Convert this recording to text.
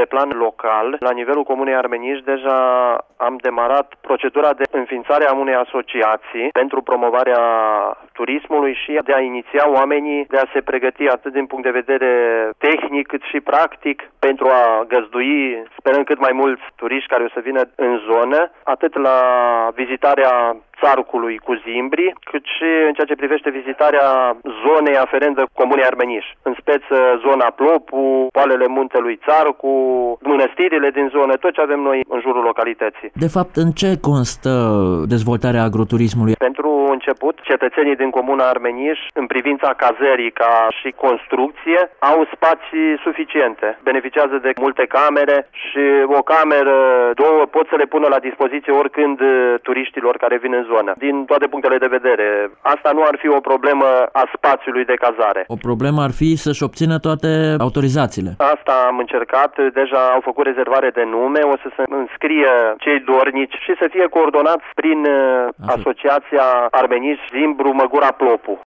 Pe plan local, la nivelul Comunei Armeniș, deja am demarat procedura de înființare a unei asociații pentru promovarea turismului și de a iniția oamenii de a se pregăti atât din punct de vedere tehnic cât și practic pentru a găzdui, sperăm cât mai mulți turiști care o să vină în zonă, atât la vizitarea Țarcului cu Zimbri, cât și în ceea ce privește vizitarea zonei aferentă Comunei Armeniș. În speță zona Plopu, poalele muntelui Țarcu, mănăstirile din zonă, tot ce avem noi în jurul localității. De fapt, în ce constă dezvoltarea agroturismului? Pentru început, cetățenii din Comuna Armeniș, în privința cazării ca și construcție, au spații suficiente. Beneficiază de multe camere și o cameră, două, pot să le pună la dispoziție oricând turiștilor care vin în zonă, din toate punctele de vedere. Asta nu ar fi o problemă a spațiului de cazare. O problemă ar fi să-și obțină toate autorizațiile. Asta am încercat, deja au făcut rezervare de nume, o să se înscrie cei dornici și să fie coordonați prin Asociația Armeniș Zimbru Măgura Plopu.